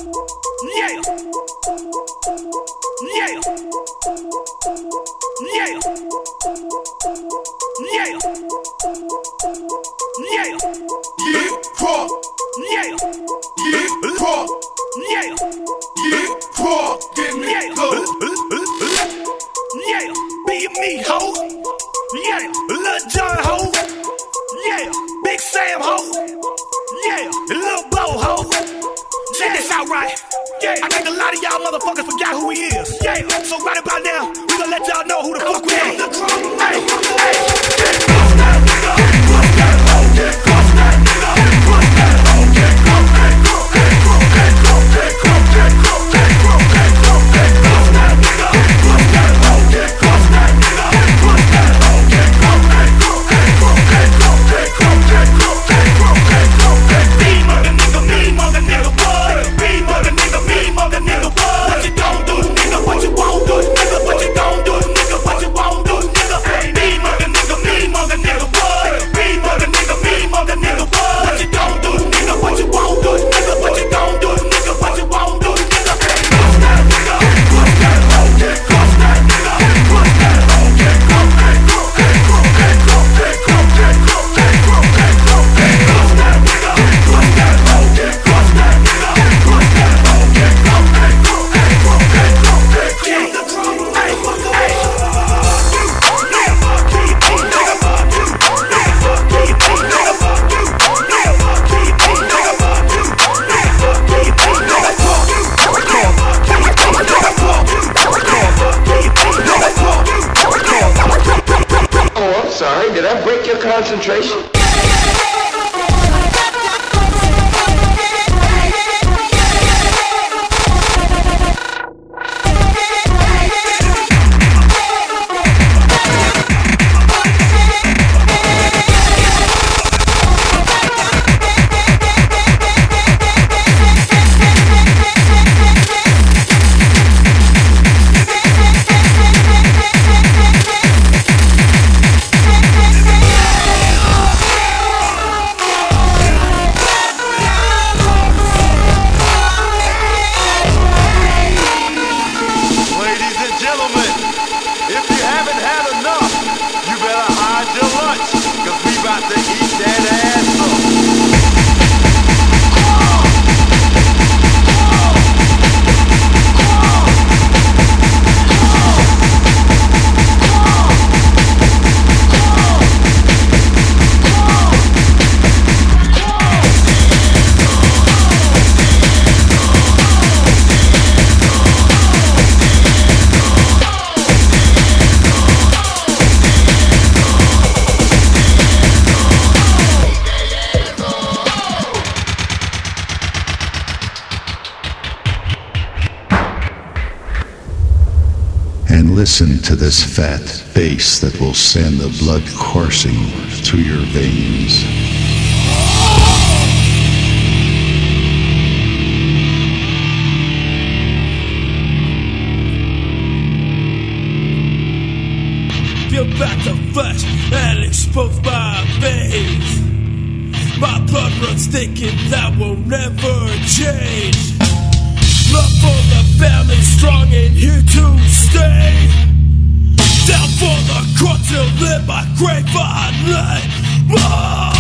Yeah. Yeah. Yeah. Yeah. Yeah. Hip hop. Yeah. Hip hop. Yeah. Hip hop. Getting it good. Yeah. Be me, ho. Yeah. Lil Jon, ho. Yeah. Big Sam, ho. Yeah. Lil Bo, ho. Check this out, right? Yeah. I think a lot of y'all motherfuckers forgot who he is. Yeah. So right about now, we gonna let y'all know who the fuck we are. Hey, hey. Get close that nigga. Push that hoe. Get close that nigga. Push that hoe. Get close, get close, get close, get close, get close, get close, get close, get close, get close that nigga. Push that hoe. Get close that nigga. Push that hoe. Get close, get close, get close, get close, get close, get close, get close, get close, get close. Me mother nigga, what? Me mother nigga, what? What you gon' do, nigga? What you won't do, nigga? What you gon' do, nigga? What you won't do, nigga? Me mother nigga, what? Me mother nigga, what? What you gon' do, nigga? What you won't do, nigga? What you gon' do, nigga? What you won't do, nigga? Push that nigga, push that hoe, get close that nigga, push that hoe, get close, get close, get close, get close, get close, get close, get close, get close, get close that nigga, push that hoe, get close that nigga, push that hoe, get close, get close, get close, get close, get close. Hey, hey. Oh, I'm sorry. Did I break your concentration? Listen to this fat bass that will send the blood coursing to your veins. Peel back the flesh and expose my veins. My blood runs thinking that will never change. Love for the family, strong and here to stay. Down for the cause to live my grave I lay.